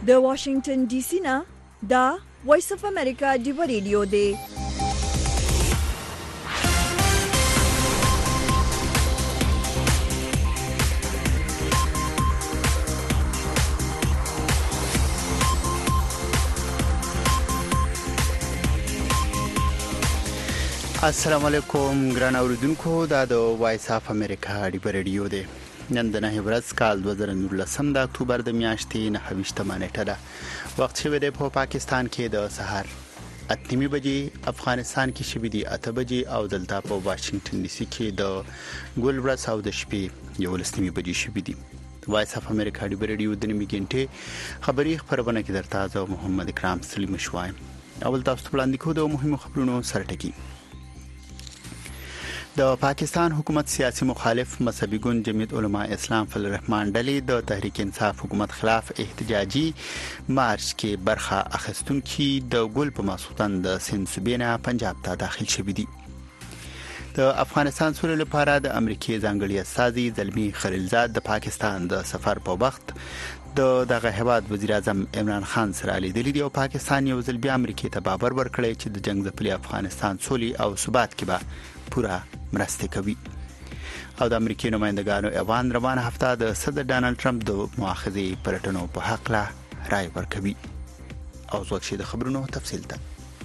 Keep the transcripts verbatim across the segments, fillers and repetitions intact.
د واشنگټن ډي سي نه دا وایس اف امریکا دی ریډیو دی. السلام علیکم ګران اوریدونکو، دا د وایس اف امریکا دی ریډیو دی. نن د نه ورځ کال دوه زره نولسم د اکتوبر د میاشتې نه هویشتمه نیټه ده. وخت شوی دی په پاکستان کې د سحر اته نیمې بجې، افغانستان کې شوی دی اته بجې او دلته په واشنگټن ډي سي کې د ګل ورځ او د شپې یولس نیمې بجې شوی دی. وایس اف امریکا دی ریډیو د نیمې ګنټې خبري خبرونه کې درته زه محمد اکرام سلیم شوایم. اول تاسو ته وړاندې کوم د مهمو خبرونو سرټکی. د پاکستان حکومت سیاسي مخالف مذهبي ګوند جمعیت علماء اسلام فضل الرحمن ډلې د تحریک انصاف حکومت خلاف احتجاجي مارچ کې برخه اخیستونکي د ګل په مسودن د سند صوبې نه پنجاب ته داخل شوي دي. د افغانستان سولې لپاره د امریکای ځانګړي استازي زلمی خلیلزاد د پاکستان د سفر په وخت د دغه هیواد وزیر اعظم عمران خان سره لیدلي دي او پاکستان یو ځل بیا امریکای ته باور ورکړی چې د جنگ ځپلي افغانستان سولې او ثبات کې به پوره مرسته کوي. او د امریکای نمائندګانو ایوان روانه هفته د صدر ډانلډ ټرمپ د مؤاخذې پلټنو په حق لا رائے ورکوي. او ځوک شي د خبرونو تفصیل ته.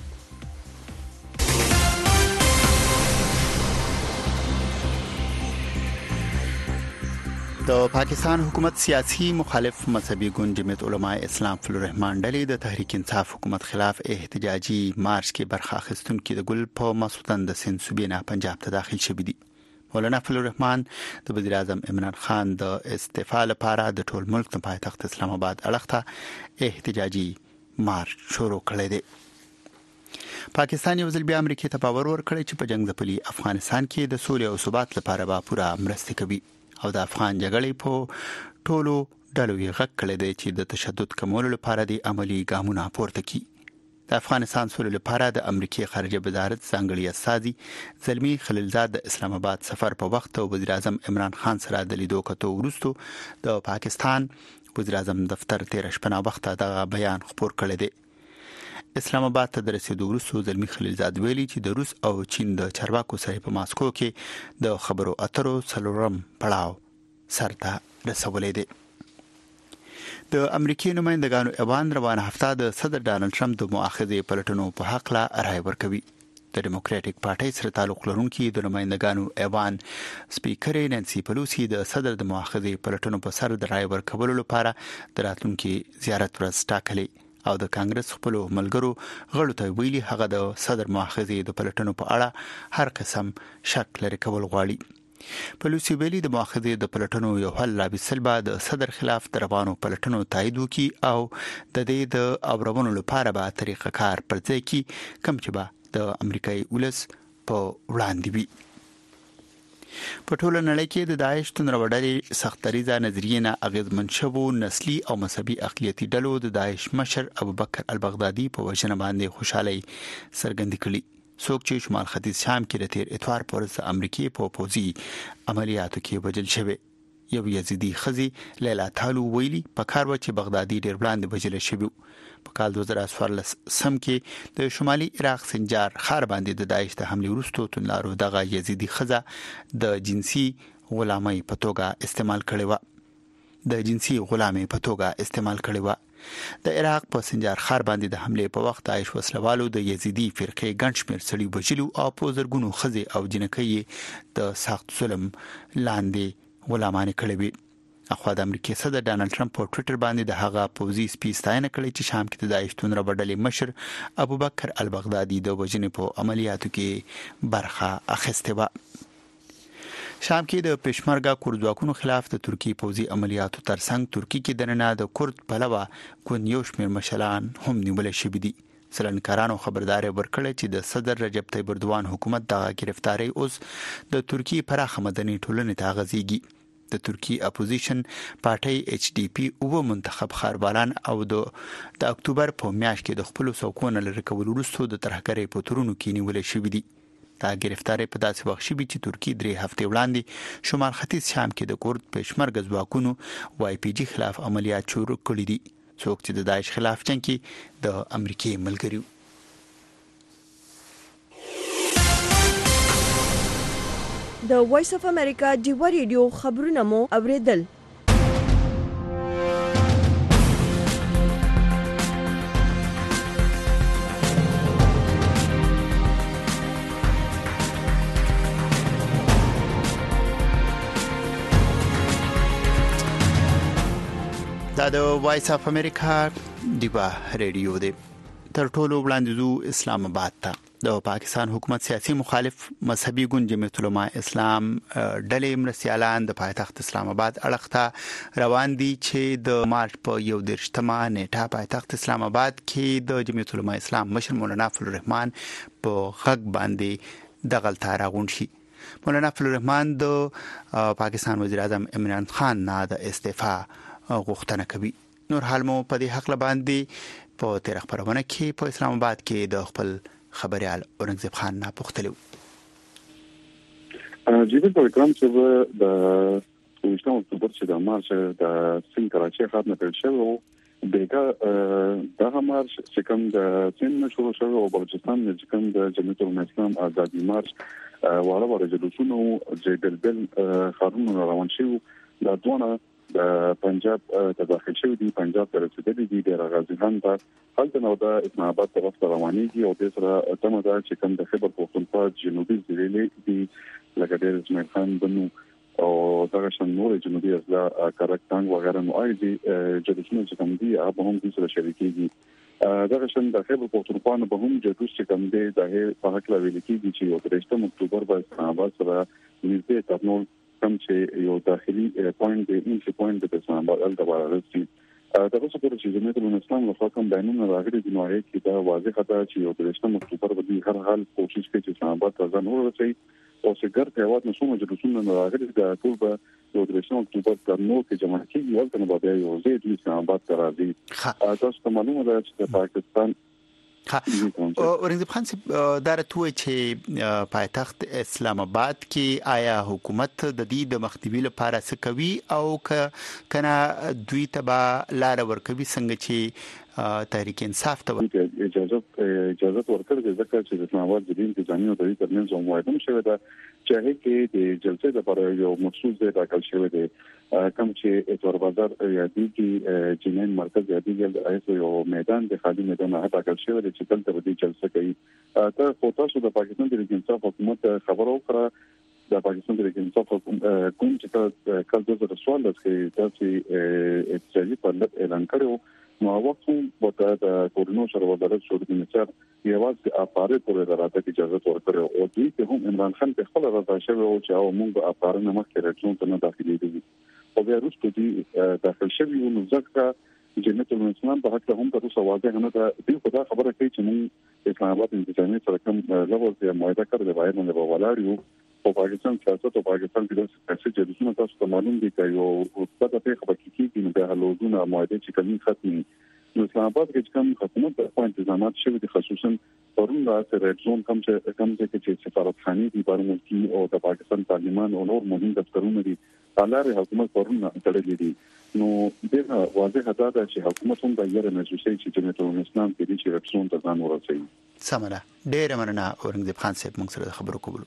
د پاکستان حکومت سیاسي مخالف مذهبي ګوند جمعیت علماء اسلام فضل الرحمن ډلې د تحریک انصاف حکومت خلاف احتجاجي مارچ کې برخه اخیستونکي د ګل په مسودن د سند صوبې نه پنجاب ته داخل شوي دي. مولانا فضل الرحمن د وزیر اعظم عمران خان د استعفا لپاره د ټول ملک د پایتخت اسلام آباد اړخته احتجاجي مارچ شروع کړی دی. پاکستان یو ځل بیا امریکای ته باور ورکړی چې په جنگ ځپلي افغانستان کې د سولې او ثبات لپاره به پوره مرسته کوي او د افغان جګړې په ټولو ډلو یې غږ کړی دی چې د تشدد کمولو لپاره د عملی ګامونه پورته کړي. د افغانستان سولې لپاره د امریکای خارجه وزارت ځانګړي استازي زلمی خلیلزاد د اسلام آباد سفر په وخت او وزیر اعظم عمران خان سره د لیدو کتو وروسته د پاکستان وزیر اعظم دفتر تیر شپه وخت دغه بیان خبر کړی دی. اسلام آباد ته د رسیدو وروسته زلمی خلیلزاد ویلي چې د روس او چین د چارواکو سره په ماسکو کې د خبرو اترو څلورم پړاو سرته رسولې دي. د امریکای نمائندګانو ایوان روانه هفته د صدر ډانلډ ټرمپ د مؤاخذې پلټنو په حق لا رائے ورکوي. د ډیموکراټک پارټي سره تعلق لرونکي د نمائندګانو ایوان سپیکر نانسی پلوسی د صدر د مؤاخذې پلټنو په سر د رائے ورکولو لپاره د راتلونکي زیارت ورځ ټاکلې او د کانګرس خپل ملګرو غړو ته ویلي هغه د صدر مؤاخذې د پلټنو په اړه هر قسم شک لري کول غواړي. پلوسی ویلي د مؤاخذې د پلټنو یو حل لا بسلبا د صدر خلاف د روانو پلټنو تایید وکي او د دې د اورونو لپاره به طریقه کار پر ځای کی کم چې به د امریکای ولس په وړاندې وي. په ټوله نړۍ کې د داعش تنروړلې سختریزه نظریه نه اغیزمن شوو نسلی او مذهبي اقلیتي ډلو د داعش مشر ابوبکر البغدادي په وژنه باندې خوشحالي څرګند کړي. څوک چې شمال ختیځ شام کې د تیر اتوار پر ورځ امریکای په پوزي عملیاتو کې وژل شوی. یو یزیدي خزي لیلا تالو ویلي په کار و چې بغدادي ډیر وړاندې وژل شوی. په کال دوه زره څوارلس سم کې د شمالي عراق سنجار خار باندې د داعش د حمله وروسته تنلارو دغه یزیدي خزه د جنسي غلامۍ په توګه استعمال کړي و د جنسي غلامۍ په توګه استعمال کړي و. د عراق په سنجار خار باندې د حمله په وخت داعش وسلوالو د یزیدي فرقې ګڼ شمېر سړي وژلي او په زرګونو خزې او جنکۍ د سخت ظلم لاندې غلامان کړي وي. اخوا د امریکای صدر ډانلډ ټرمپ په ټوئیټر باندې د هغه پوزي سپیستاینه کړې چې شام کې د داعش تنروړلې مشر ابوبکر البغدادي د وژنې په عملیاتو کې برخه اخیسته و. شام کې د پېشمرګه کورځواکونو خلاف د ترکی پوزي عملیاتو ترڅنګ ترکی کې دننه د کورد پلوه ګوند یو شمېر مشران هم نیول شوي دي. څلنکارانو خبرداري ورکړه چې د صدر رجب طیب اردوان حکومت دغه گرفتاری اوس د ترکی پراخ مدني ټولنې ته غځيږي. د ترکی اپوزیشن پارټي ایچ ډي پی او منتخب خاربالان او د د اکتوبر په میاشت کې د خپل څوکونه لری کول وروسته د ترهګرۍ په تورونو کې نیول شوې دي. دا گرفتاری په داسې وخت شوی چې ترکی درې هفته وړاندې شمال ختیځ شام کې د کورد پېشمرګه ځواکونو وای پی جی خلاف عملیات شروع کړي دي. څوک چې د داعش خلاف جنگ کې د امریکای ملګری د وایس اف امریکا ډیوا ریډیو خبرونه مو اوریدل. دا د وایس اف امریکا ډیوا ریډیو دی. تر ټولو وړاندې زو اسلام آباد ته د پاکستان حکومت سیاسي مخالف مذهبي ګوند جمعیت العلماء اسلام ډلې مرسیالان د پایتخت اسلام آباد اړخته روان دي چې د مارچ په یو درشتمه نیټه پایتخت اسلام آباد کې د جمعیت العلماء اسلام مشر مولانا فضل الرحمن په غږ باندې د غلطه راغون شي. مولانا فضل الرحمن د پاکستان وزیر اعظم عمران خان نه د استعفا غوښتنه کوي. نور حال مو په دې حق باندې په تیر خبرونه کې په اسلام آباد کې د خپل خبريال اورنګزیب خان نه پوښتلو. جیبه په کوم چې د وشتو اکتوبر چې د مارچ د سین کراچي خاط نه پیل شو دغه دغه مارچ چې کوم د سین شروع شو او بلوچستان چې کوم د جمعیت العلماء اسلام آزادي مارچ واړه واړه جلوسونه چې بلبل خارونه روان شو د دوه د پنجاب ته داخل شوی دی. پنجاب ته رسیدلی دی د غازی خان ته حالت نو د اسلام آباد طرف ته روانيږي او د سره تمه ده چې کوم د خیبر پختونخوا جنوبي ضلع دی لکه د اسماعیل خان بنو او دغه شان نور جنوبي اضلاع کارکټنګ وغیرہ نو اې دي جلسونه چې کوم دي هغه هم د سره شریکيږي. دغه شان د خیبر پختونخوا نه به هم جلوس چې کوم دي د په حق لا ویل کېږي چې یو درشتم اکتوبر په اسلام آباد سره نږدې ترنول کوم چې یو داخلي پوینټ دی ان چې پوینټ د اسلام آباد ال دبا راځي. دا څه کوي چې جمعیت العلماء اسلام له کوم بیانونه راغلي دي نو هغه کې دا واضح ده چې یو درشتم اکتوبر به هر حال کوشش کوي چې اسلام آباد ته ځان ورسوي او چې ګرځي هواد نشو جلوسونه راغلي د ټول به یو درشتم اکتوبر د نو کې جمع کیږي ولته نو به یو زید اسلام آباد ته راځي. تاسو معلومه ده چې پاکستان ها اورنګزیب خان صاحب دا راتوي چې پایتخت اسلام آباد کې آیا حکومت د دې د مخنیوي لپاره څه کوي او کنه دوی تبا لار ورکوي څنګه چې تحریک انصاف ته اجازه اجازه ورکړي ځکه چې اسلام آباد د دین ځاني او د ترمنځ موعده شوی دا چې هغه د جلسې لپاره یو مخصوص ځای ټاکل شوی دی کوم چې اتوار بازار یادي کې جنین مرکز یادي کې یو میدان د خالي میدان هغه ټاکل شوی دی چې تل ته د جلسه کوي. ته فوټو د پاکستان د انصاف حکومت خبرو کړه د پاکستان د انصاف حکومت کوم چې کله د سوال لږه چې احتجاجي پرلط اعلان کړو نو وختو وته د کورونو سره وزارت شو د نصر یوازې اپاره پورې راته اجازه ورکړه او دوی ته هم عمران خان په خپل رضا شوی او چې او موږ اپاره نه مخکې راځو ته نه داخلي دي او بیا وروسته دي داخل شوی نو ځکه جمعیت العلماء اسلام په حق هم تر اوسه واضح نه ده. دوی خدای خبره کوي چې موږ اسلام آباد انتظامی سره کوم لغوه یې موعده کړې وایي نه به ولاړ یو او پاکستان سیاست او پاکستان کې د سیاسي جديدونو تاسو ته معلوم دي چې یو څه په خبره کې کېږي نو به حلودونه موعده چې کمی ختمي نو اسلام آباد کې کوم حکومت په انتظامات شوی دي خصوصا پرون راځي ریډ زون کوم چې کوم چې سفارتخانه دي بار ملکی او د پاکستان پارلمان او نور مهم دفترونه دي حالاره حکومت پرون تړلې دي نو دا واضح ده چې حکومت هم د یاره محسوسي چې جمعیت العلماء اسلام کې دي چې ریډ زون ته ځان ورسوي. سمره ډېر مننه اورنګزیب خان صاحب موږ سره خبرو کولو.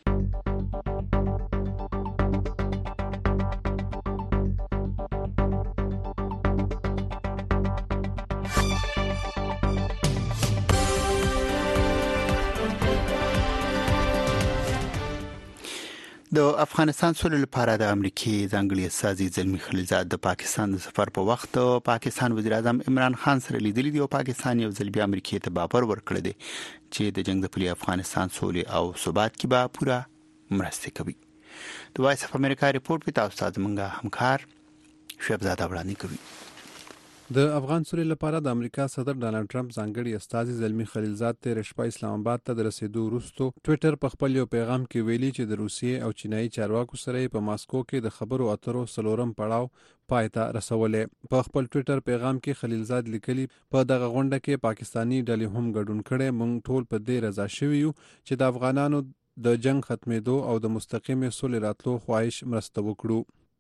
د افغانستان سولې لپاره د امریکای ځانګړي استازي زلمی خلیلزاد د پاکستان د سفر په وخت پاکستان وزیر اعظم عمران خان سره لیدلي دي او پاکستان یو ځل بیا امریکای ته باور ورکړی دی چې د جنگ د پلي افغانستان سولې او ثبات کې به پوره مرسته کوي. د وایس اف امریکا ریپورت په تاسو ته زموږ همکار شهبزاد وړاندې کوي. د افغان سولې لپاره د امریکا صدر ډانلډ ټرمپ ځانګړي استازي زلمی خلیلزاد ته رشپا اسلام آباد ته رسیدو وروسته ټوئیټر په خپل یو پیغام کې ویلي چې د روسیې او چینایي چارواکو سره په ماسکو کې د خبرو اترو سلورم پړاو پای ته رسولې. په خپل ټوئیټر پیغام کې خلیلزاد لیکلي په دغه غونډه کې پاکستانی ډلې هم ګډون کړي مونږ ټول په دې رضا شوي یو چې د افغانانو د جنگ ختمېدو او د مستقیمه سولې راتلو خواهش مرسته وکړو.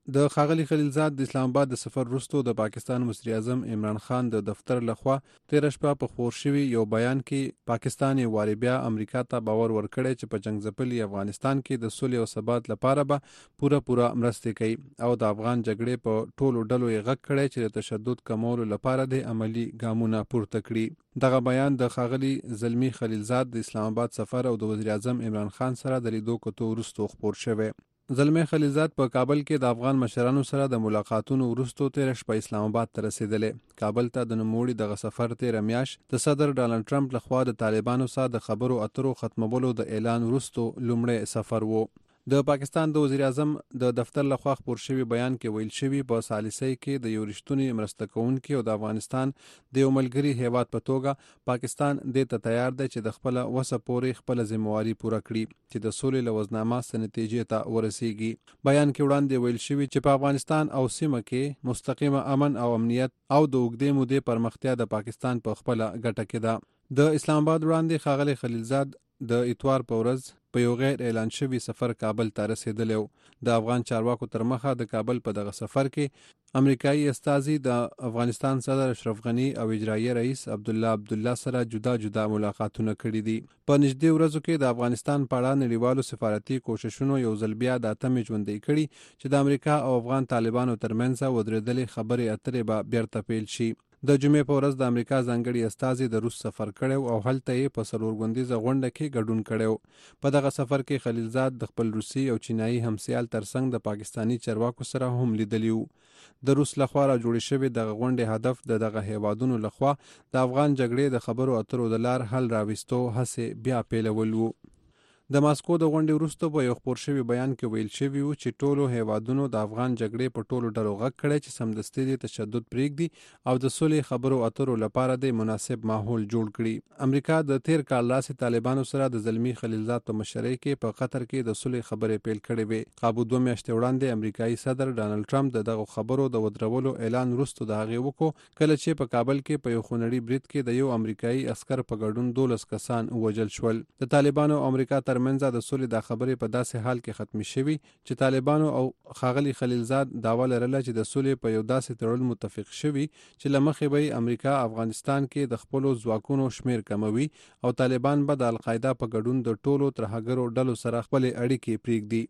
د ښاغلي خلیلزاد د اسلام آباد د سفر وروسته د پاکستان مصری اعظم عمران خان د دفتر لخوا تیر شپه په خپور شوي یو بیان کې پاکستان یې واري بیا امریکا ته باور ورکړی چې په جنگ ځپلي افغانستان کې د سولې او ثبات لپاره به پوره پوره مرستې کوي او د افغان جګړې په ټولو ډلو یې غږ کړی چې د تشدد کمولو لپاره د عملی ګامونه پورته کړي. دغه بیان د ښاغلي زلمی خلیلزاد د اسلام آباد سفر او د وزیر اعظم عمران خان سره د لیدو کتو وروسته خپور شوی. زلمی خلیلزاد په کابل کې د افغان مشرانو سره د ملاقاتونو وروسته تیر شپه اسلام آباد ته رسیدلې. کابل ته د نوموړي دغه سفر تیر میاشت د صدر ډانلډ ټرمپ لخوا د طالبانو سره د خبرو اترو ختمولو د اعلان وروسته لومړی سفر وو. د پاکستان د وزیر اعظم د دفتر لخوا خپور شوی بیان کې ویل شوی په سالسي کې د یو رښتونی مرسته کوونکي او د افغانستان د یو ملګري هیواد په توګه پاکستان د ته تیار دی چې د خپل وسه پورې خپل ذمہواری پوره کړي چې د سولې لوزنامه سنتیجې ته ورسیږي. بیان کې وړاندې ویل شوی چې په افغانستان او سیمه کې مستقیمه امن او امنیت او د اوږدې مودې پرمختیا د پاکستان په خپل ګټه کې ده. د اسلام آباد وړاندې ښاغلي خلیلزاد د اتوار په ورځ په یو غیر اعلان شوی سفر کابل ته رسیدلی و. د افغان چارواکو تر مخه د کابل په دغه سفر کې امریکایي استازي د افغانستان صدر اشرف غنی او اجرایي رئیس عبدالله عبدالله سره جدا جدا ملاقاتونه کړي دي. په نږدې ورځو کې د افغانستان په اړه نړیوالو سفارتي کوششونو یو ځل بیا د اتمې ژوندۍ کړي چې د امریکا او افغان طالبانو ترمنځ ودرېدلې خبرې اترې به بیرته پیل شي. د جمعې په ورځ د امریکا ځانګړي استازي د روس سفر کړو او هلته یې په څلور غونډیزه غونډه کې ګډون کړو. په دغه سفر کې خلیلزاد د خپل روسي او چینایي همسیال ترڅنګ د پاکستانی چارواکو سره هم لیدلی وو. د روس لخوا را جوړې شوې دغه غونډې هدف د دغه هیوادونو لخوا د افغان جګړې د خبرو اترو د لار حل راوستو هڅې بیا پیلول وو. د ماسکو د غونډې وروسته په یو خپور شوی بیان کې ویل شوی وو چې ټولو هیوادونو د افغان جګړې په ټولو ډلو غږ کړی چې سمدستي د تشدد پرېږدي او د سولې خبرو اترو لپاره د مناسب ماحول جوړ کړي. امریکا د تیر کال راهیسې طالبانو سره د زلمی خلیلزاد په مشرۍ کې په قطر کې د سولې خبرې پیل کړې وې. قابو دوه میاشتې وړاندې امریکایي صدر ډانلډ ټرمپ د دغه خبرو د ودرولو اعلان وروسته د هغې وکړو کله چې په کابل کې په یو خونړي برید کې د یو امریکایي عسکر په ګډون دولس کسان ووژل شول. د طالبانو او امریکا ترمنځ د سولې د خبرې په داسې حال کې ختمې شوي چې طالبانو او ښاغلي خلیلزاد دعوه لرله چې د سولې په یو داسې تړون متفق شوي چې له مخې به امریکا افغانستان کې د خپلو ځواکونو شمیر کموي او طالبان به د القاعده په ګډون د ټولو ترهګرو ډلو سره خپلې اړیکې پرېږدي.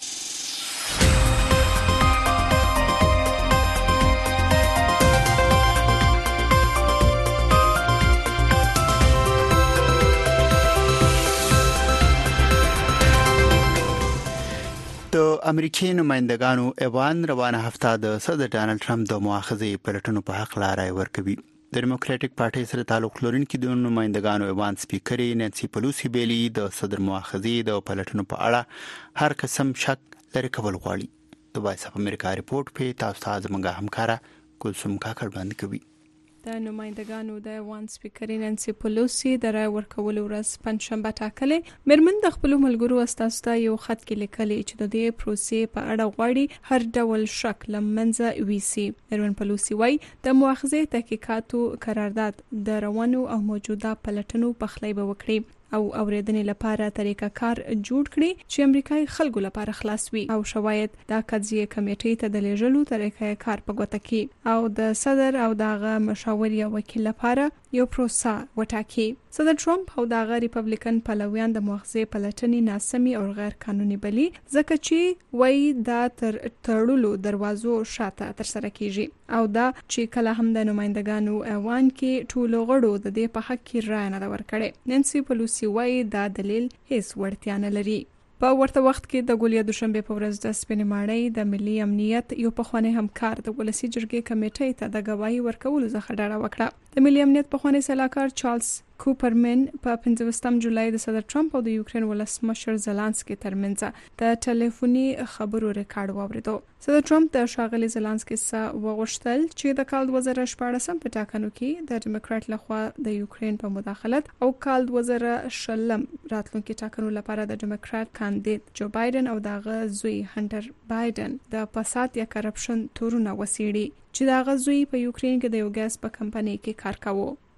د امریکای نمائندګانو ایوان روانه هفته د صدر ډانلډ ټرمپ د مؤاخذې پلټنو په حق لارای ورکوي. د ډیموکراټک پارټي سره تعلق لرونکي د نمائندګانو ایوان سپیکر نانسی پلوسی بیلی د صدر مؤاخذې د پلټنو په اړه هر قسم شک لري کول غواړي. د وایس اف امریکا ریپورت په تاسو ته زموږه همکارا کلثوم کاکړ باندې کوي. د نمائندګانو د ایوان سپیکر نانسی پلوسی د رای ورکولو ورځ پنځشنبه ټاکلې. مېرمن د خپلو ملګرو استازو ته یو خط کې لیکلي چې د دې پروسې په اړه غواړي هر ډول شک له منځه یوسي. مېرمن پلوسی وايي د مؤاخذې تحقیقاتو قرارداد د روانو او موجوده پلټنو پخلی به وکړي او اوریدنې لپاره طریقه کار جوړ کړي چې امریکایي خلکو لپاره خلاص وي او شواهد د قضیه کمیټې ته د لیږلو طریقه کار په ګوته کې او د صدر او دغه مشاور یا وکیل لپاره یو پروسه وټاکي. صدر ټرمپ او دغه ریپبلیکن پلویان د مؤاخذې پلټنې ناسمي او غیر قانوني بلی ځکه چې وایي دا تر تړلو دروازو شاته ترسره کیږي او دا چې کله هم د نمائندګانو ایوان کې ټولو غړو د دې په حق کې رایه نه ورکړي. نانسی پلوسی وایي دا دلیل هیڅ وړتیا نه لري. په ورته وخت کې د ګولیا دوشنبه په ورځ د سپینې ماڼۍ د ملي امنیت یو پخوانی همکار د ولسی جرګې کمیټې ته د گواهی ورکولو څخه ډاډه وکړه. د ملي امنیت پخوانی سلاکار چارلز کوپرمن په پنځوستم جولای د صدر ټرمپ او د یوکرين ولسمشر زلانسکي ترمنځ د ټلیفوني خبرو ریکارډ واوریدو. صدر ټرمپ د ښاغلي زلانسکي څخه وغوښتل چې د کال دوه زره شپاړسم په ټاکنو کې د ډیموکرات لخوا د یوکرين په مداخلت او کال دوه زره شلم راتلونکي ټاکنو لپاره د ډیموکرات کاندید جو بایدن او دغه زوی هنټر بایدن د فساد یا کرپشن تورونه وسیړي چې دغه زوی په یوکرين کې د یو ګاز په کمپنۍ کې کار کاوه.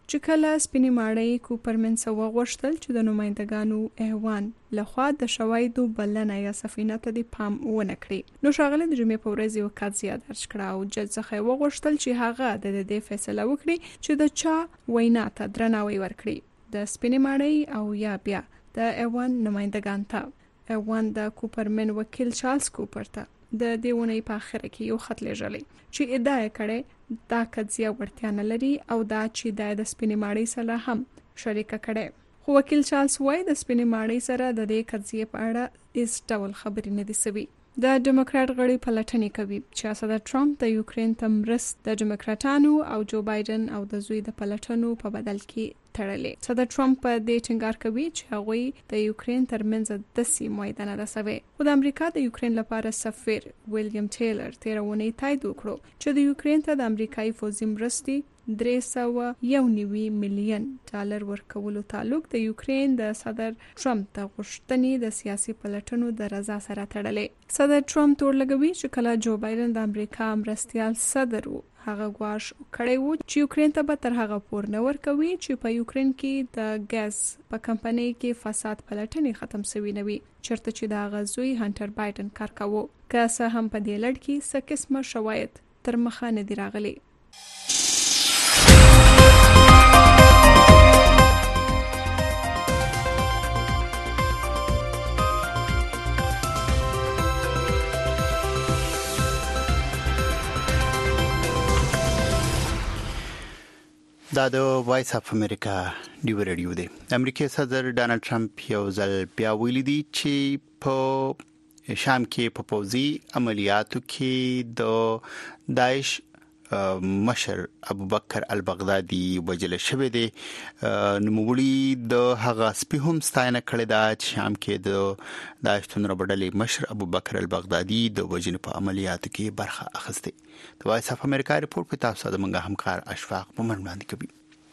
چې کله سپینې ماڼۍ کوپرمن څخه وغوښتل چې د نمائندګانو ایوان لخوا د شواهدو بلنه یا سفینه ته د پام ونه کړي. نو ښاغلي د جمعې په ورځ یو قضیه درج کړه او جج څخه وغوښتل چې هغه د دې فیصله وکړي چې د چا وینا ته درناوی ورکړي، د سپینې ماڼۍ او یا بیا د ایوان نمائندګان ته. ایوان د کوپرمن وکیل چارلز کوپر ته د دې ونې په اخر کې یو خط لیږلی چې ادعا یې کړې دا قضیه وړتیا نه لري او دا چې د سپینې ماڼۍ سره هم شریکه کړې. خو وکیل چارلز وایي د سپینې ماڼۍ سره د دې قضیې په اړه هیڅ ډول خبرې نه دي سوي. د ډیموکرات غړي پلټنې کوي چې صدر ټرمپ د یوکرين ته مرستې د ډیموکراتانو او جو بایدن او د زوی د پلټنو په بدل کې تړلې. صدر ټرمپ په دې ټینګار کوي چې هغوی د یوکرين ترمنځ د سیمې معاهده نه ده سوې. خو د امریکا د یوکرين لپاره سفیر ویلیام ټیلر تیرونی تایید وکړو چې د یوکرين ته د امریکایي فوزي مرستې درې سوه یو نوي میلیون ډالر ورکولو تعلق د یوکرين د صدر ټرمپ د غوښتنې د سیاسي پلټنو د رضا سره تړلې. صدر ټرمپ تور لګوي چې کله جو بایدن د امریکا مرستیال صدر وو هغه غواړ کړی وو چې یوکرين ته به تر هغه پور نه ورکوي چې په یوکرين کې د ګاز په کمپنۍ کې فساد پلټنې ختم شوی نه وي، چرته چې د هغه زوی هانټر بایدن کار کاوه. که څه هم په دې لړ کې څه قسمه شواهد تر مخه نه دي راغلي. دا د وایس اف امریکا ډیو رادیو دی. امریکای صدر ډانلډ ټرمپ یو ځل بیا ویلي دی چې په شام کې په پوځي عملیاتو کې د داعش مشر ابوبکر البغدادي وجل شوی دی. نوموړي د هغه سپیهم ستاینه کړې ده چې شام کې د داعش تنظیم مشر ابوبکر البغدادي د وجل په عملیاتو کې برخه اخیسته. د وایس اف امریکا ریپورت په تاسو د منګه همکار اشفاق په وړاندې کوي.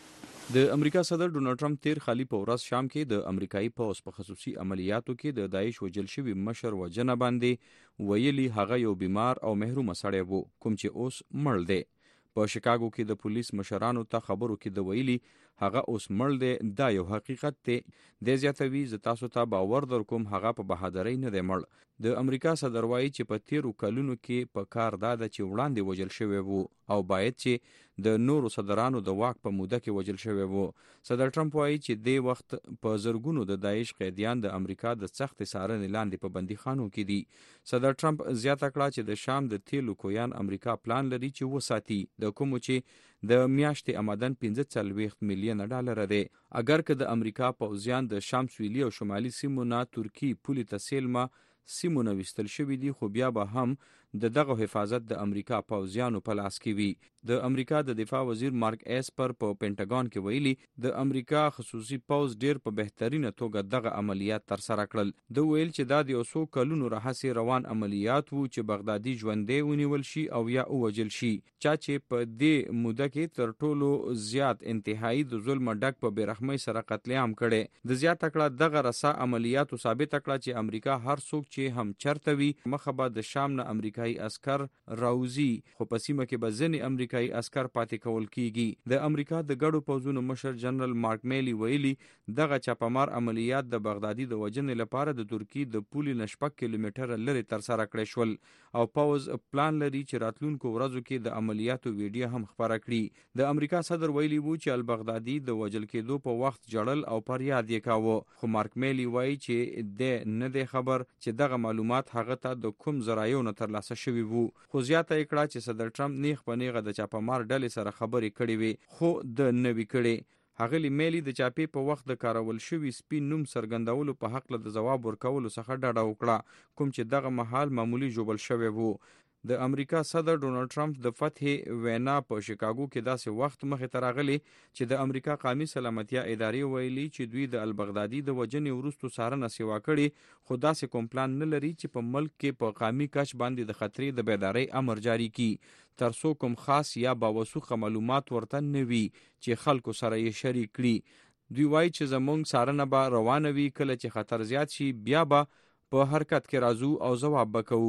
د امریکا صدر ډونالد ټرمپ تیر خالي په ورځ شام کې د امریکایي پوځ په خصوصي عملیاتو کې د داعش وجل شوی مشر وجنه باندې ویلي هغه یو بیمار او محروم سړی وو کوم چې اوس مړ دی. په شیکاګو کې د پولیس مشرانو ته خبرو کې د ویلي هغه اوس مړ دی. دا یو حقیقت دی. د زیاتوي ز تاسو ته باور در کوم هغه په بهادرۍ نه دی مړ. د امریکا صدر وایي چې په تیرو کلونو کې په کار دا د چې وړاندې وجل شوی وو او باید چې د نورو صدرانو د واک په موده کې وجل شوی وو. صدر ټرمپ وایي چې د وخت په زرګونو د داعش قیدیان د امریکا د سخت څارنې لاندې په بندیخانو کې دي. صدر ټرمپ زیاته کړه چې د شام د تیلو کویان امریکا پلان لري چې وساتي د کوم چې د میاشتې آمدن پنځه څلوېښت میلیونه ډالر دی. اگر که د امریکا پوځیان د شام سویلي او شمالي سیمو نه ترکی پولې ته سیلما سیمو نه وستل شوي دي، خو بیا به هم د دغه حفاظت د امریکا پوځیانو په لاس کې وي. د امریکا د دفاع وزیر مارک ایسپر په پینټاګون کې ویلي د امریکا خصوصي پوځ ډیر په بهترینه توګه دغه عملیات تر سره کړل. د ویل چې دا د یو څو کلونو راهیسې روان عملیات وو چې بغدادي ژوندې ونیول شي او یا ووجل شي، چا چې په دې موده کې تر ټولو زیات انتهایی د ظلم ډک په بیرحمۍ سره قتل عام کړي. د زیات کړه دغه رسا عملیاتو ثابت کړه چې امریکا هر څوک چې هم چرته وي مخبه د شام نه امریکایي عسكر راوزي، خو په سیمه کې به ځینې امریکایي عسكر پاتې کول کیږي. د امریکا د ګډو پوځونو مشر جنرال مارک میلی ویلي دغه چاپمار عملیات د بغدادي د وجنې لپاره د ترکی د پولې نشپک کیلومتره لري تر سره کړی شول او پوز پلان لري چې راتلونکو ورځو کې د عملیاتو ویډیو هم خبره کړي. د امریکا صدر ویلي وو چې البغدادي د وجل کېدو په وخت جړل او فریاد یې کاوه، خو مارک میلی وایي چې د نه دی خبر چې دغه معلومات هغه ته د کوم ذرایعو نه ترلاسه شوي وو. خو زیاته یې کړه چې صدر ټرمپ نیغ په نیغه د چاپمار ډلې سره خبرې کړې وي، خو د نوي کړي. هغه میلی د چاپې په وخت د کارول شوي سپین نوم څرګندولو په حق له د جواب ورکولو څخه ډډه وکړه، کوم چې دغه مهال معمولی جوړل شوی وو. د امریکا صدر ډونالد ټرمپ د فتح وینا په شیکاګو کې داسې وخت مخې ته راغلی چې د امریکا قومي سلامتیا ادارې ویلي چې دوی د البغدادي د وجنې وروستو څارنه سیوا کړي، خو داسې کوم پلان نه لري چې په ملک کې په قومي کچ باندې د خطرې د بیدارۍ امر جاری کړي تر څو کوم خاص یا باوثوقه معلومات ورته نه وي چې خلکو سره یې شریک کړي. دوی وایي چې زموږ څارنه به روانه وي، کله چې خطر زیات شي بیا به په حرکت کې راځو او ځواب وکړو.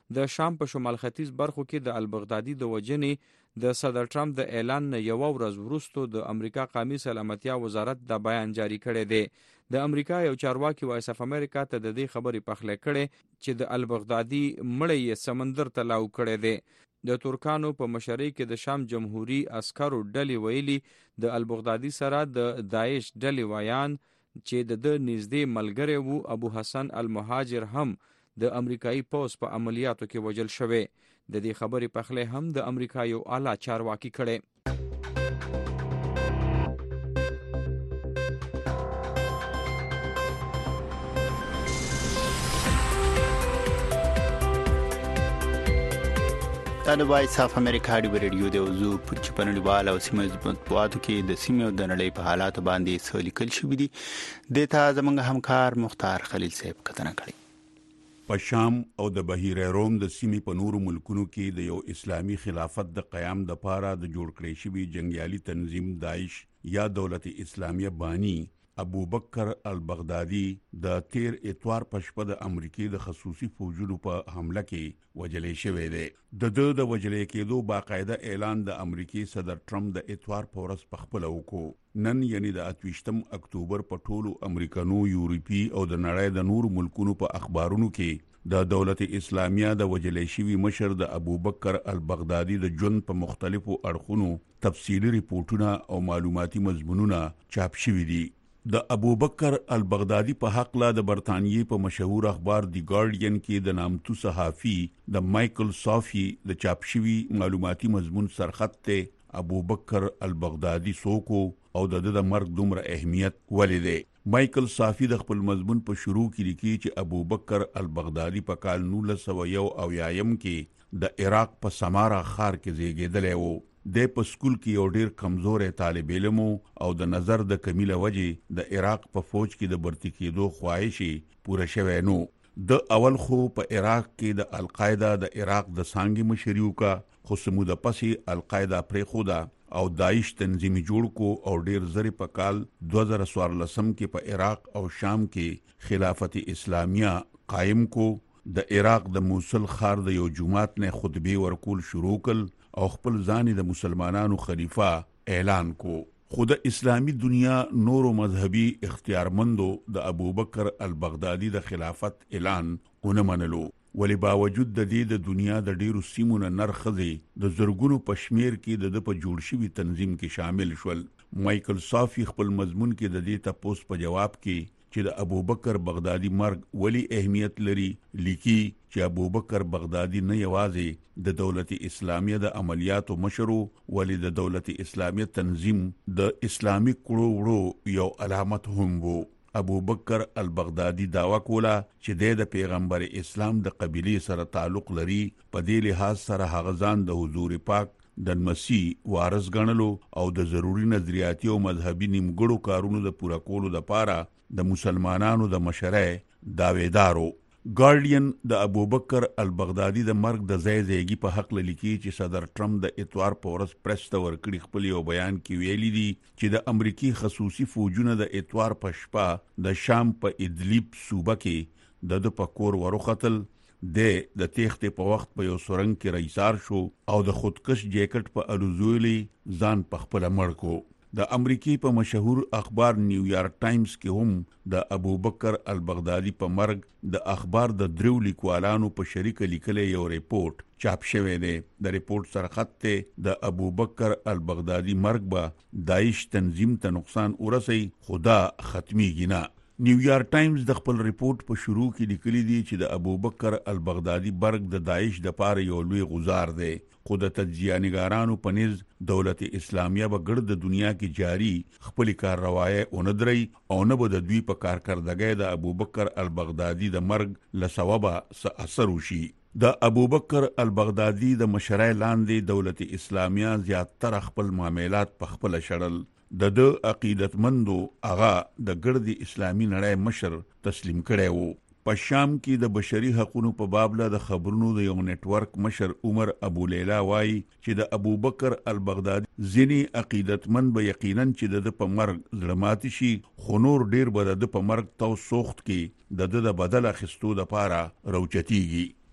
د شام په شمال ختیځ برخو کې د البغدادي د وجنې د صدر ټرمپ د اعلان نه یو ورځ وروسته د امریکا قومي سلامتیا وزارت د بیان جاری کړی دی. د امریکا یو چارواکي وایس اف امریکا ته د دې خبرې پخلی کړي چې د البغدادي مړی یې سمندر ته لاو کړی دی. د ترکانو په مشرۍ کې د شام جمهوریت عسکرو ډلې ویلي د البغدادي سره د داعش ډلې وایان چې د د نږدې ملګری وو ابو حسن المهاجر هم د امریکایي پوځ په عملیاتو کې وژل شوی. د دې خبرې پخلی هم د امریکا یو اعلی چارواکي کړي. دا د وایس اف امریکا دی ریډیو د وزو پر چپنړیوال او سیمه مطبوعاتو کې د سیمه او د نړۍ په حالات باندې څه لیکل شوی دي. د تا زمونږ همکار مختار خلیل صاحب کتنه کړی. په شام او د بحیره روم د سیمې په نورو ملکونو کې د یو اسلامي خلافت د قیام د پاره د جوړ کړی شوی جنگیالي تنظیم داعش یا دولت اسلامیه بانی ابو بکر البغدادي د تیر اتوار په شپه د امریکای د خصوصي فوجونو په حمله کې وجلې شوی دی. د د د وجلې کېدو باقاعده اعلان د امریکای صدر ټرمپ د اتوار په ورځ په خپل وکړو. نن یعنی د اتویشتم اکتوبر په ټولو امریکانو، یورپی او د نړۍ د نورو ملکونو په اخبارونو کې د دولت اسلامیه د وجلې شوی مشر د ابو بکر البغدادي د ژوند په مختلفو اړخونو تفصیلی ریپورتونه او معلوماتي مضمونونه چاپ شوي دي. د ابو بکر البغدادي په حق لا د برتانیې په مشهور اخبار دی ګارډین کې د نامتو صحافي د مایکل صافي د چاپ شوی معلوماتي مضمون سرخط ته ابو بکر البغدادي سوکو او د د مرګ دومره اهمیت ولې دی. مایکل صافي د خپل مضمون په شروع کې لیکي چې ابو بکر البغدادي په کال نولس سوه یو اویایم کې د عراق په سمارا ښار کې زیږیدلی و. د په سکول کې یو ډیر کمزورې طالب علم او د نظر د کمی له وجې د عراق په فوج کې د برتی کېدو خواهشي پوره شوی نو. د اول خو په عراق کې د القاعده د عراق د څانګې مشري وکړه، خو سموده پسې القاعده پرېښوده او داعش تنظیم جوړ کو او ډیر زری په کال دوه زره څوارلسم کې په عراق او شام کې خلافت اسلامیه قائم کو. د عراق د موصل ښار د یو جماعت نه خطبه ورکول شروع کړ او خپل ځان د مسلمانانو خلیفہ اعلان کو. خود اسلامی دنیا نورو مذهبي اختیارمندو د ابو بکر البغدادي د خلافت اعلان اون منلو، ولی باوجود د دې د دنیا د ډیرو سیمونو نرخذي د زرګونو پشمیر کې د په جوړ شوی تنظیم کې شامل شول. مایکل صافي خپل مضمون کې د دې تاسو په جواب کې چې د ابو بکر بغدادي مرګ ولی اهمیت لري لیکي چې ابو بکر بغدادي نه یوازې د دولت اسلامیه د عملیاتو مشرو، ولی د دولت اسلامیه تنظیم د اسلامي کړو وړو یو علامت هم وو. ابو بکر البغدادي داوا کوله چې د پیغمبر اسلام د قبیله سره تعلق لري. په دې لحاظ سره هغه ځان د حضور پاک د مسیح وارث ګڼلو او د ضروري نظریاتي او مذهبي نیمګړو کارونو د پوره کولو لپاره د مسلمانانو د مشرۍ داویدارو. ګارډین د ابو بکر البغدادي د مرګ د ځای ځایګي په حق لیکي چې صدر ټرمپ د اتوار په ورځ پریس ته ورکړي خپل یو بیان کې ویلي دي چې د امریکای خصوصي فوجونه د اتوار په شپه د شام په ادلیب صوبه کې د د پکور ورختل. د د تیښتې په وخت په یو سورنګ کې رئیسار شو او د خودکش جیکټ په الوزولي ځان په خپل مړ کو. د امریکای په مشهور اخبار نیویارک ټایمز کې هم د ابو بکر البغدادي په مرګ د اخبار د درو لیکوالانو په شریک لیکل یو ریپورت چاپ شوی دی. د ریپورت سرخط ته د ابو بکر البغدادي مرګ به داعش تنظیم ته نقصان ورسي، خدا ختميږي نه. نیویارک ټایمز د خپل ریپورت په شروع کې لیکلي دي چې د ابو بکر البغدادي برګ د داعش د پاره یو لوی غزار دی، خو د تجزیه‌نګارانو په نيز دولت اسلامیه به ګرد د دنیا کې جاری خپل کارروایي اوندري او نه به د دوی په کارکردګۍ د ابو بکر البغدادي د مرګ لسوبه څه اثر وشي. د ابو بکر البغدادي د مشرۍ لاندې دولت اسلامیه زیاتره خپل معاملات په خپل شړل. د د عقیدتمندو اغا د ګردي اسلامی نړۍ مشر تسلیم کړي وو. په شام کې د بشري حقوقو په باب له د خبرونو د یو نت ورک مشر عمر ابو لیلا وایي چې د ابو بکر البغدادي ځینی عقیدتمند به یقینا چې د په مرګ ظلمات شي، خو نور ډیر به د په مرګ تو سوخت کې د د بدل اخستو د پاره روچتيږي.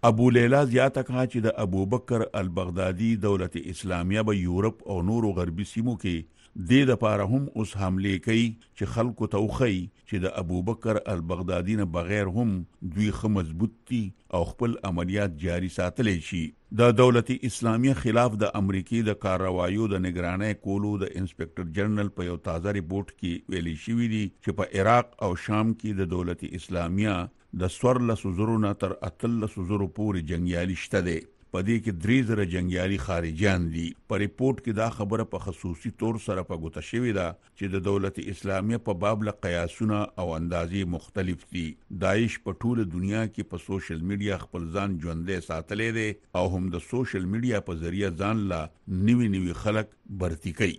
ابو لیلا زیاته کړه چې د ابوبکر البغدادي دولت اسلامیه به یورپ او نورو غربي سیمو کې د لپاره هم اوس حمله کوي چې خلکو ته وخی چې د ابوبکر البغدادي نه بغیر هم دوی خو مضبوط دي او خپل عملیات جاری ساتلی شي. د دولت اسلامیه خلاف د امریکای د کاروایو د نگرانۍ کولو د انسپکټر جنرال په یو تازه ریپورت کې ویلي شوی دی چې په عراق او شام کې د دولت اسلامیه د سورلس زرو نه تر اتلس زرو پورې جنگیالي شته دي. په دې کې درې زره جنگیالي خارجيان دي. په ریپورت کې دا خبره په خصوصي تور سره په ګوته شوې ده چې د دولت اسلامیه په باب له قیاسونه او اندازې مختلف دي. داعش په ټوله دنیا کې په سوشل میډیا خپل ځان ژوندې ساتلې دي او هم د سوشل میډیا په ذریعہ ځان لا نوي نوي خلک برتی کوي.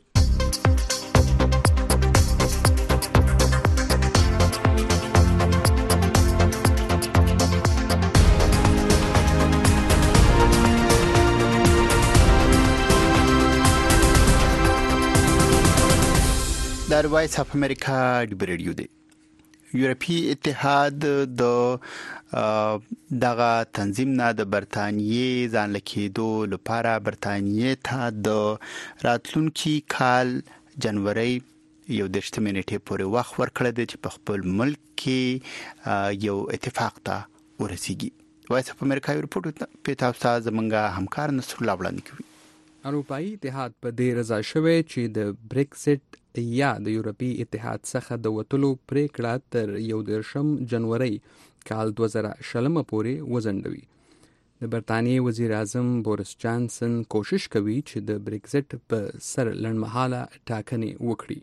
در وایس اف امریکا د ریډیو دی. یورپی اتحاد د دغه تنظیم نه د برتانیې ځان لکېدو لپاره برتانیې ته د راتلونکي کال جنوري یو دشتمه نیټه پورې وخت ورکړی دی چې په خپل ملک کې یو اتفاق ته ورسیږي. وایس اف امریکا یو رپورټ په تاسو زمونږه همکار نصر الله وړاندې کوي. اروپאי اتحاد په دې رضا شوی چې د بریکسټ یا د یورپی اتحاد څخه د وټلو پریکړه تر یو درشم جنوري کال دوه زره شلم پورې وزندوي. د برتانیې وزیر اعظم بوریس جانسن کوشش کوي چې د بریکسټ په سر لنډمهاله ټاکنې وکړي.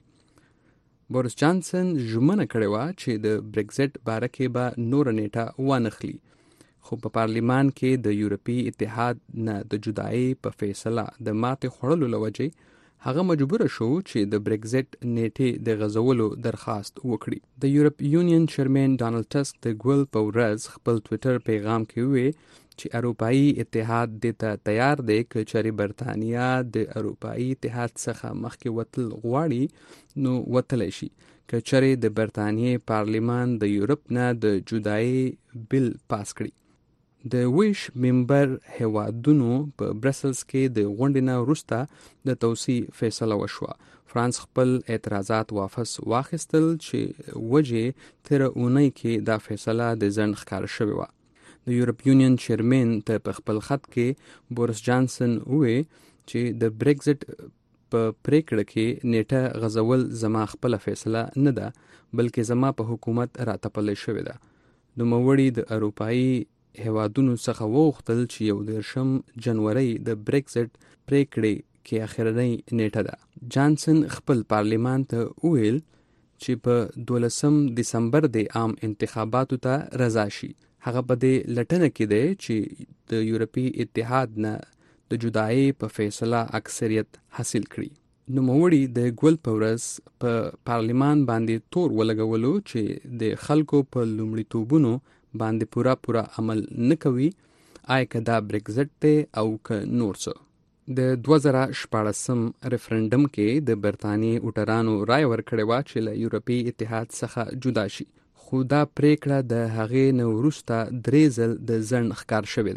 بوریس جانسن ژمنه کړې و چې د بریکسټ باره کې به نور نیټه وانخلي، خو په پارلیمان کې د یورپی اتحاد نه د جدایي په فیصله د ماتې خوړلو لوجې هغه مجبور شو چې د بریکسټ نیټه د غزولو درخواست وکړي. د یورپ یونین چیرمن ډانلډ ټسک د ګول په ورځ خپل ټوئیټر پیغام کې وی چې اروپאי اتحاد د ته تیار دی چې چری برتانیا د اروپאי اتحاد څخه مخکې وتل غواړي نو وتلی شي. که چری د برتانیې پارلیمان د یورپ نه د جدایي بل پاس کړي. د ویش ممبر هیوادونو په برسلز کې د غونډې نه وروسته د توسیع فیصله وشوه. فرانس خپل اعتراضات واپس واخیستل چې وجې تر اونۍ کې دا فیصله د ځنډ ښکاره شوې وه. د یورپ یونین چیرمن ته په خپل خط کې بوریس جانسن ووی چې د بریکسټ په پریکړه کې نیټه غزول زما خپل فیصله نه ده بلکې زما په حکومت راتپلې شوې ده. نوموړي د اروپאי هیوادونو څخه وغوښتل چې یو درشم جنوري د بریکسټ پریکړې کې اخرنۍ نیټه ده. جانسن خپل پارلیمان ته وویل چې په دولسم دسمبر د عام انتخاباتو ته رضا شي. هغه په دې لټنه کې دی چې د یورپی اتحاد نه د جدایي په فیصله اکثریت حاصل کړي. نوموړي د ګول په ورځ په پارلیمان باندې تور ولګولو چې د خلکو په لومړیتوبونو باندې پورا پورا عمل نه کوي، آی که دا بریکسټ دی او که نور څه. د دوه زره شپاړسم ریفرنډم کې د برتانیې ووټرانو رای ورکړې وه چې له یورپي اتحاد څخه جدا شي، خو دا پریکړه د هغې نه وروسته درې ځل د ځنډ ښکار شوې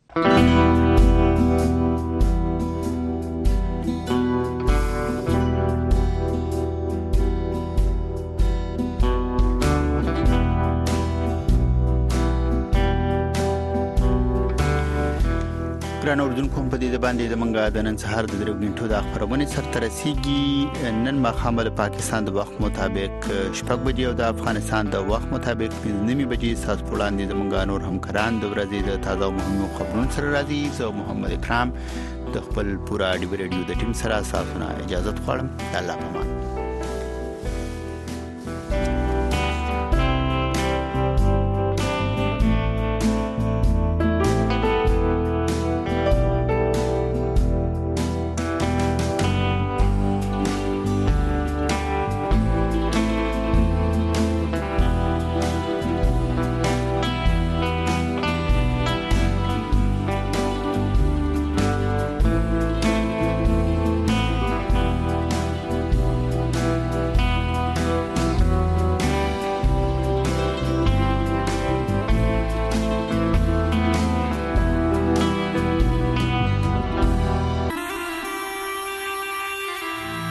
ده. ګران اوردونکو په دې باندې د منګه د نن سهار د درو غنټو د خبرونه سره رسیدي. نن مخامل پاکستان د وخت مطابق شپږ بجې او د افغانستان د وخت مطابق پنځه بجې ساعت وړاندې د منګه نور همکاران د ورځې د تازه او مهمو خبرونو سره راځي. زه محمد اکرام د خپل پورا ډیو ریډیو د ټیم سره تاسو نه اجازه غواړم. الله پامان.